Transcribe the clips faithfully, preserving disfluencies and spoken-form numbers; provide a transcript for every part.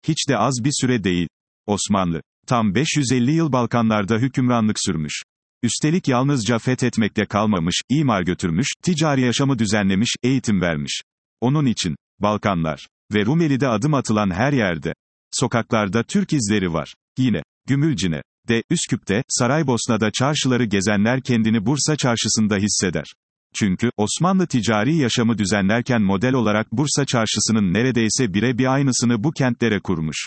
Hiç de az bir süre değil. Osmanlı, tam beş yüz elli yıl Balkanlarda hükümranlık sürmüş. Üstelik yalnızca fethetmekle kalmamış, imar götürmüş, ticari yaşamı düzenlemiş, eğitim vermiş. Onun için, Balkanlar ve Rumeli'de adım atılan her yerde, sokaklarda Türk izleri var. Yine, Gümülcine'de, Üsküp'te, Saraybosna'da çarşıları gezenler kendini Bursa çarşısında hisseder. Çünkü, Osmanlı ticari yaşamı düzenlerken model olarak Bursa çarşısının neredeyse bire bir aynısını bu kentlere kurmuş.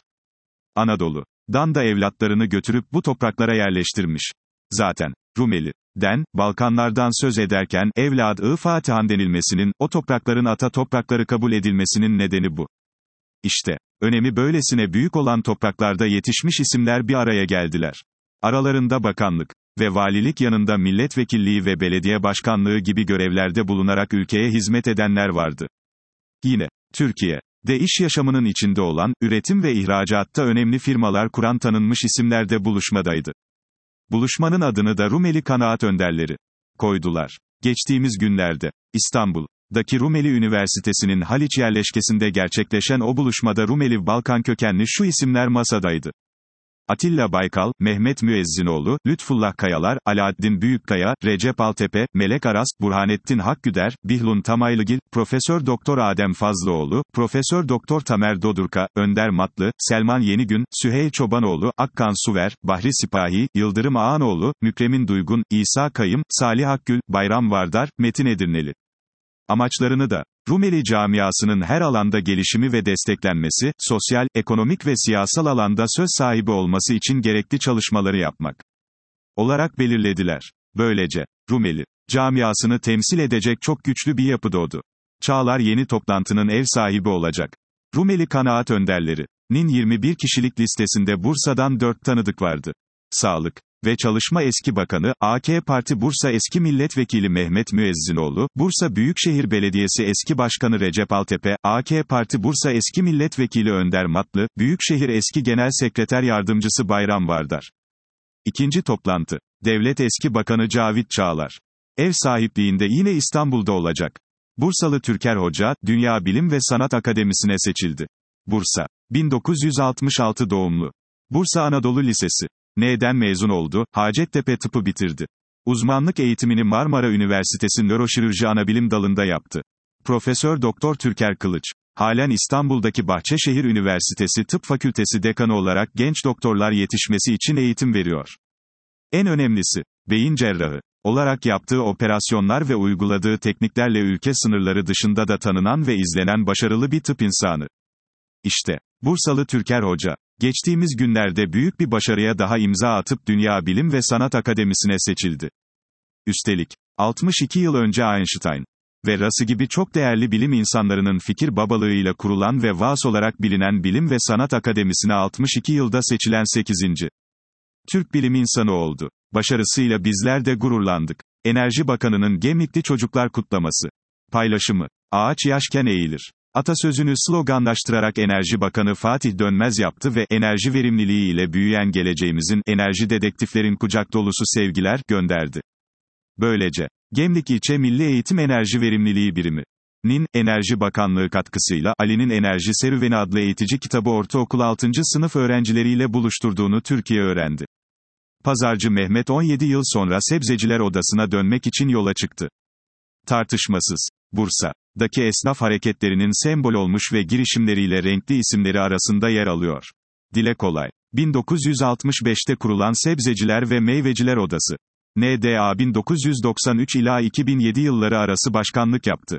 Anadolu'dan da evlatlarını götürüp bu topraklara yerleştirmiş. Zaten, Rumeli'den, Balkanlardan söz ederken, evladı Fatihan denilmesinin, o toprakların ata toprakları kabul edilmesinin nedeni bu. İşte, önemi böylesine büyük olan topraklarda yetişmiş isimler bir araya geldiler. Aralarında bakanlık ve valilik yanında milletvekilliği ve belediye başkanlığı gibi görevlerde bulunarak ülkeye hizmet edenler vardı. Yine, Türkiye'de iş yaşamının içinde olan, üretim ve ihracatta önemli firmalar kuran tanınmış isimler de buluşmadaydı. Buluşmanın adını da Rumeli Kanaat Önderleri koydular. Geçtiğimiz günlerde, İstanbul'daki Rumeli Üniversitesi'nin Haliç yerleşkesinde gerçekleşen o buluşmada Rumeli Balkan kökenli şu isimler masadaydı. Atilla Baykal, Mehmet Müezzinoğlu, Lütfullah Kayalar, Alaaddin Büyükkaya, Recep Altepe, Melek Aras, Burhanettin Hakküder, Bihlun Tamaylıgil, Profesör Doktor Adem Fazlıoğlu, Profesör Doktor Tamer Dodurka, Önder Matlı, Selman Yenigün, Süheyl Çobanoğlu, Akkan Suver, Bahri Sipahi, Yıldırım Ağanoğlu, Mükremin Duygun, İsa Kayım, Salih Akgül, Bayram Vardar, Metin Edirneli. Amaçlarını da, Rumeli camiasının her alanda gelişimi ve desteklenmesi, sosyal, ekonomik ve siyasal alanda söz sahibi olması için gerekli çalışmaları yapmak olarak belirlediler. Böylece, Rumeli camiasını temsil edecek çok güçlü bir yapı doğdu. Çağlar yeni toplantının ev sahibi olacak. Rumeli Kanaat Önderleri'nin yirmi bir kişilik listesinde Bursa'dan dört tanıdık vardı. Sağlık ve Çalışma Eski Bakanı, A K Parti Bursa Eski Milletvekili Mehmet Müezzinoğlu, Bursa Büyükşehir Belediyesi Eski Başkanı Recep Altepe, A K Parti Bursa Eski Milletvekili Önder Matlı, Büyükşehir Eski Genel Sekreter Yardımcısı Bayram Vardar. İkinci toplantı, Devlet Eski Bakanı Cavit Çağlar. Ev sahipliğinde yine İstanbul'da olacak. Bursalı Türker Hoca, Dünya Bilim ve Sanat Akademisi'ne seçildi. Bursa, bin dokuz yüz altmış altı doğumlu. Bursa Anadolu Lisesi. N'den mezun oldu, Hacettepe Tıpı bitirdi. Uzmanlık eğitimini Marmara Üniversitesi Nöroşirurji Anabilim dalında yaptı. Profesör Doktor Türker Kılıç, halen İstanbul'daki Bahçeşehir Üniversitesi Tıp Fakültesi dekanı olarak genç doktorlar yetişmesi için eğitim veriyor. En önemlisi, beyin cerrahı olarak yaptığı operasyonlar ve uyguladığı tekniklerle ülke sınırları dışında da tanınan ve izlenen başarılı bir tıp insanı. İşte, Bursalı Türker Hoca, geçtiğimiz günlerde büyük bir başarıya daha imza atıp Dünya Bilim ve Sanat Akademisi'ne seçildi. Üstelik, altmış iki yıl önce Einstein ve Rası gibi çok değerli bilim insanlarının fikir babalığıyla kurulan ve V A S olarak bilinen Bilim ve Sanat Akademisi'ne altmış iki yılda seçilen sekizinci Türk bilim insanı oldu. Başarısıyla bizler de gururlandık. Enerji Bakanı'nın Gemlikli Çocuklar Kutlaması. Paylaşımı. Ağaç yaşken eğilir. Atasözünü sloganlaştırarak Enerji Bakanı Fatih Dönmez yaptı ve enerji verimliliği ile büyüyen geleceğimizin enerji dedektiflerin kucak dolusu sevgiler gönderdi. Böylece, Gemlik İlçe Milli Eğitim Enerji Verimliliği Birimi'nin Enerji Bakanlığı katkısıyla Ali'nin Enerji Serüveni adlı eğitici kitabı ortaokul altıncı sınıf öğrencileriyle buluşturduğunu Türkiye öğrendi. Pazarcı Mehmet on yedi yıl sonra Sebzeciler Odası'na dönmek için yola çıktı. Tartışmasız, Bursa'daki esnaf hareketlerinin sembol olmuş ve girişimleriyle renkli isimleri arasında yer alıyor. Dile kolay. bin dokuz yüz altmış beşte kurulan Sebzeciler ve Meyveciler Odası. N D A bin dokuz yüz doksan üç ila iki bin yedi yılları arası başkanlık yaptı.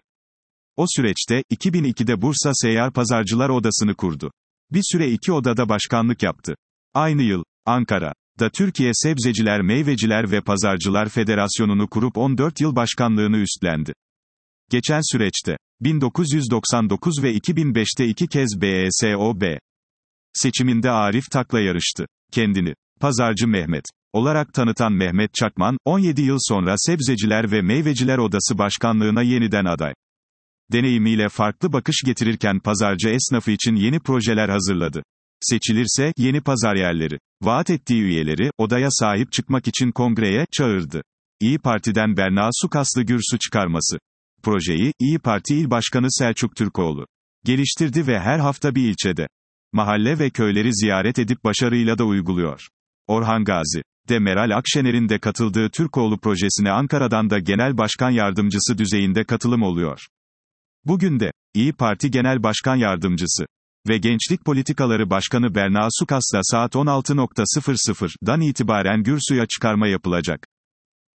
O süreçte, iki bin ikide Bursa Seyyar Pazarcılar Odası'nı kurdu. Bir süre iki odada başkanlık yaptı. Aynı yıl, Ankara'da Türkiye Sebzeciler Meyveciler ve Pazarcılar Federasyonu'nu kurup on dört yıl başkanlığını üstlendi. Geçen süreçte, bin dokuz yüz doksan dokuz ve iki bin beşte iki kez B E S O B seçiminde Arif Tak'la yarıştı. Kendini, Pazarcı Mehmet olarak tanıtan Mehmet Çakman, on yedi yıl sonra Sebzeciler ve Meyveciler Odası Başkanlığına yeniden aday. Deneyimiyle farklı bakış getirirken pazarcı esnafı için yeni projeler hazırladı. Seçilirse, yeni pazar yerleri vaat ettiği üyeleri, odaya sahip çıkmak için kongreye çağırdı. İyi Parti'den Berna Sukaslı Gürsu çıkarması. Projeyi, İyi Parti İl Başkanı Selçuk Türkoğlu geliştirdi ve her hafta bir ilçede Mahalle ve köyleri ziyaret edip başarıyla da uyguluyor. Orhan Gazi de Meral Akşener'in de katıldığı Türkoğlu projesine Ankara'dan da Genel Başkan Yardımcısı düzeyinde katılım oluyor. Bugün de, İyi Parti Genel Başkan Yardımcısı ve Gençlik Politikaları Başkanı Berna Sukas'la saat on altı dan itibaren Gürsü'ye çıkarma yapılacak.